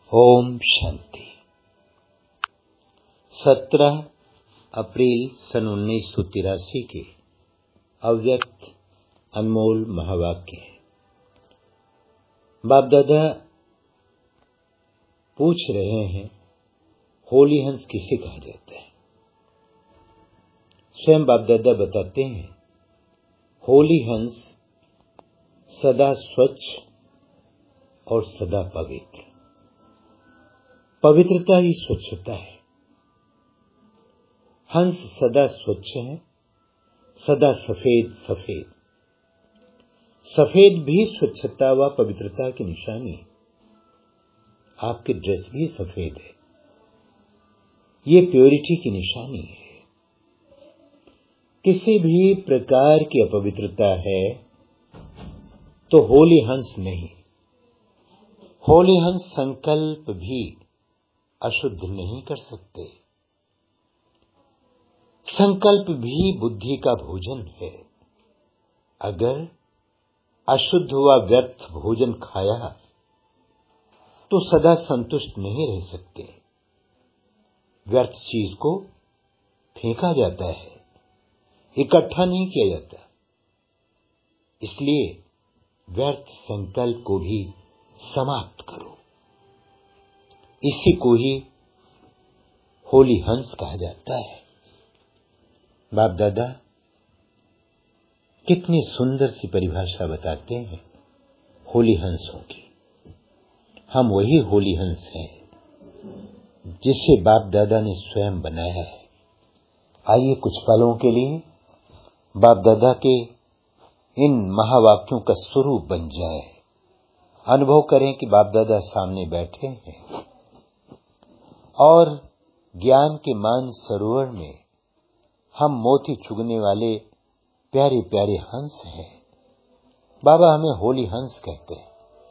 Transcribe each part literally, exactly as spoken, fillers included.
ओम शांति। सत्रह अप्रैल सन उन्नीस सौ तिरासी के अव्यक्त अनमोल महावाक्य। बाप दादा पूछ रहे हैं, होली हंस किसे कहा जाता है? स्वयं बाप दादा बताते हैं, होली हंस सदा स्वच्छ और सदा पवित्र। पवित्रता ही स्वच्छता है। हंस सदा स्वच्छ है, सदा सफेद सफेद सफेद भी स्वच्छता व पवित्रता की निशानी है। आपकी ड्रेस भी सफेद है, ये प्योरिटी की निशानी है। किसी भी प्रकार की अपवित्रता है तो होली हंस नहीं। होली हंस संकल्प भी अशुद्ध नहीं कर सकते। संकल्प भी बुद्धि का भोजन है। अगर अशुद्ध व व्यर्थ भोजन खाया तो सदा संतुष्ट नहीं रह सकते। व्यर्थ चीज को फेंका जाता है, इकट्ठा नहीं किया जाता। इसलिए व्यर्थ संकल्प को भी समाप्त करो। इसी को ही होली हंस कहा जाता है। बाप दादा कितनी सुंदर सी परिभाषा बताते हैं होली हंसों की। हम वही होली हंस हैं जिसे बाप दादा ने स्वयं बनाया है। आइए कुछ पलों के लिए बाप दादा के इन महावाक्यों का स्वरूप बन जाए। अनुभव करें कि बाप दादा सामने बैठे हैं और ज्ञान के मान सरोवर में हम मोती चुगने वाले प्यारे प्यारे हंस हैं। बाबा हमें होली हंस कहते हैं।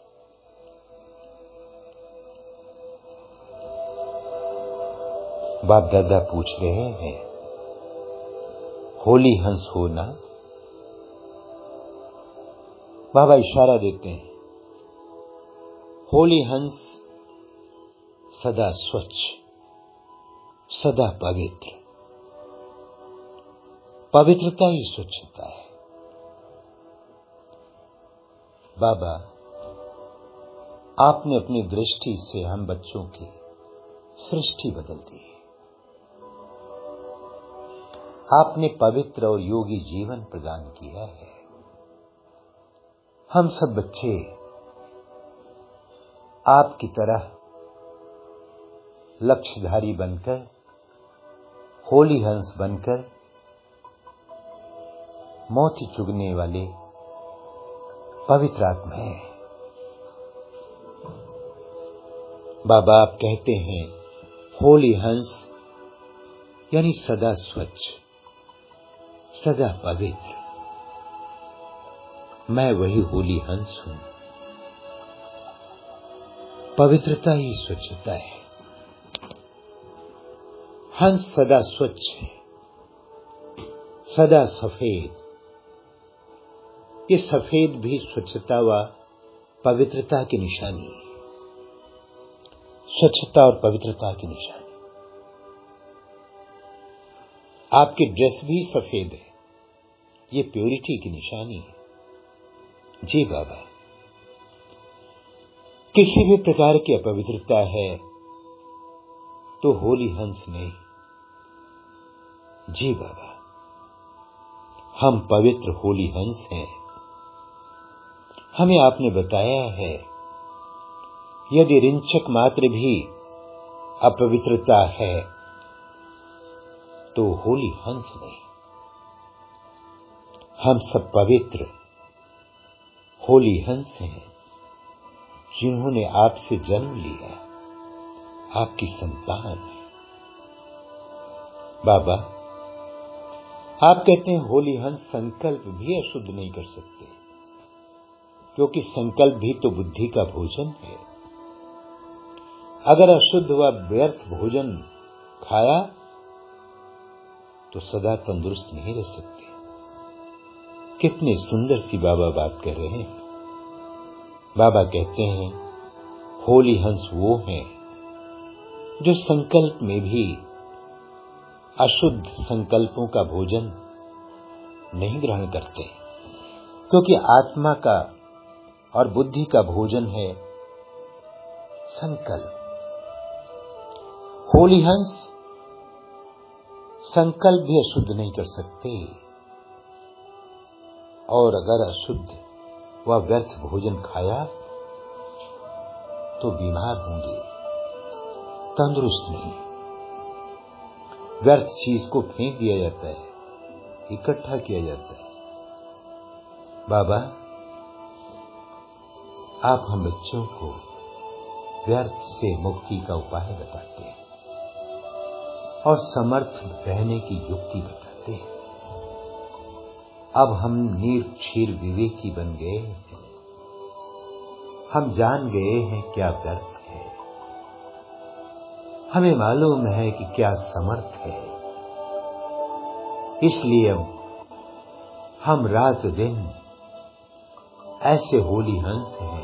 बाप दादा पूछ रहे हैं, होली हंस होना? बाबा इशारा देते हैं, होली हंस सदा स्वच्छ, सदा पवित्र। पवित्रता ही स्वच्छता है। बाबा आपने अपनी दृष्टि से हम बच्चों की सृष्टि बदल दी है। आपने पवित्र और योगी जीवन प्रदान किया है। हम सब बच्चे आपकी तरह लक्ष्यधारी बनकर, होली हंस बनकर, मोती चुगने वाले पवित्र आत्मा हैं। बाबा आप कहते हैं, होली हंस यानी सदा स्वच्छ, सदा पवित्र। मैं वही होली हंस हूं। पवित्रता ही स्वच्छता है। हंस सदा स्वच्छ है, सदा सफेद। ये सफेद भी स्वच्छता व पवित्रता की निशानी है। स्वच्छता और पवित्रता की निशानी। आपकी ड्रेस भी सफेद है, ये प्योरिटी की निशानी है। जी बाबा, किसी भी प्रकार की अपवित्रता है तो होली हंस नहीं। जी बाबा, हम पवित्र होली हंस हैं। हमें आपने बताया है, यदि रिंचक मात्र भी अपवित्रता है तो होली हंस नहीं। हम सब पवित्र होली हंस हैं, जिन्होंने आपसे जन्म लिया, आपकी संतान है। बाबा आप कहते हैं, होली हंस संकल्प भी अशुद्ध नहीं कर सकते, क्योंकि संकल्प भी तो बुद्धि का भोजन है। अगर अशुद्ध व व्यर्थ भोजन खाया तो सदा तंदुरुस्त नहीं रह सकते। कितनी सुंदर सी बाबा बात कर रहे हैं। बाबा कहते हैं, होली हंस वो हैं जो संकल्प में भी अशुद्ध संकल्पों का भोजन नहीं ग्रहण करते, क्योंकि आत्मा का और बुद्धि का भोजन है संकल्प। होली हंस संकल्प भी अशुद्ध नहीं कर सकते, और अगर अशुद्ध व व्यर्थ भोजन खाया तो बीमार होंगे, तंदुरुस्त नहीं। व्यर्थ चीज को फेंक दिया जाता है, इकट्ठा किया जाता है। बाबा, आप हम बच्चों को व्यर्थ से मुक्ति का उपाय बताते हैं और समर्थ रहने की युक्ति बताते हैं। अब हम निर्क्षीर विवेकी बन गए हैं। हम जान गए हैं क्या व्यर्थ है, हमें मालूम है कि क्या समर्थ है। इसलिए अब हम रात दिन ऐसे होली हंस हैं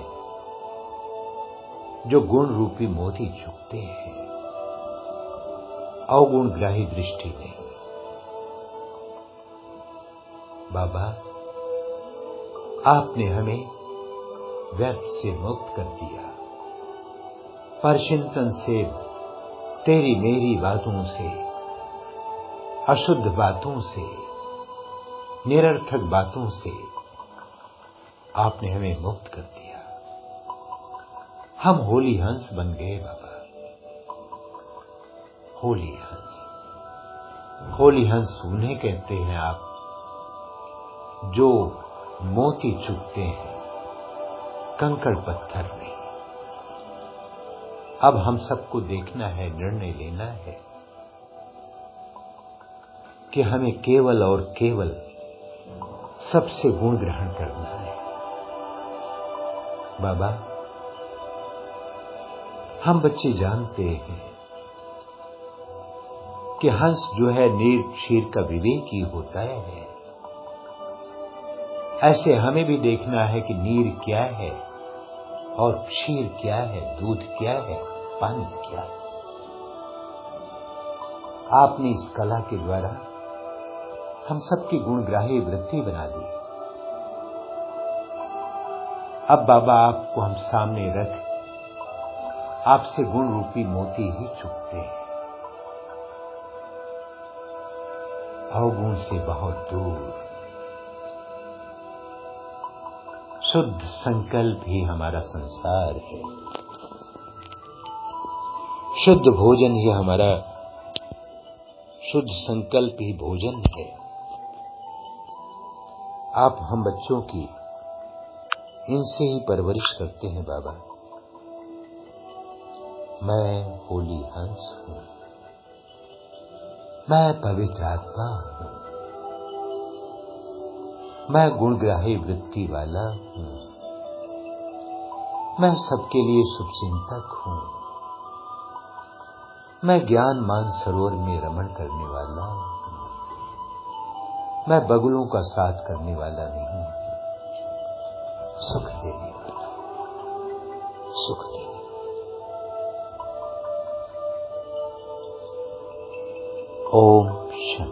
जो गुण रूपी मोती चुगते हैं, अवगुण ग्राही दृष्टि नहीं। बाबा, आपने हमें व्यर्थ से मुक्त कर दिया। परचिंतन से, तेरी मेरी बातों से, अशुद्ध बातों से, निरर्थक बातों से आपने हमें मुक्त कर दिया। हम होली हंस बन गए बाबा। होली हंस, होली हंस उन्हें कहते हैं आप जो मोती चुगते हैं कंकड़ पत्थर में। अब हम सबको देखना है, निर्णय लेना है कि हमें केवल और केवल सबसे गुण ग्रहण करना है। बाबा, हम बच्चे जानते हैं कि हंस जो है नीर क्षीर का विवेकी होता है। ऐसे हमें भी देखना है कि नीर क्या है और क्षीर क्या है, दूध क्या है, पानी क्या है। आपने इस कला के द्वारा हम सबकी गुणग्राही वृत्ति बना दी। अब बाबा, आपको हम सामने रख आपसे गुण रूपी मोती ही चुगते हैं, अवगुण से बहुत दूर। शुद्ध संकल्प ही हमारा संसार है, शुद्ध भोजन ही हमारा, शुद्ध संकल्प ही भोजन है। आप हम बच्चों की इनसे ही परवरिश करते हैं बाबा। मैं होली हंस हूं, मैं पवित्र आत्मा हूं, मैं गुणग्राही वृत्ति वाला हूं, मैं सबके लिए शुभचिंतक हूं, मैं ज्ञान मान सरोवर में रमण करने वाला हूं, मैं बगुलों का साथ करने वाला नहीं, सुख देने वाला, सुख देने वाला। ओम शांति।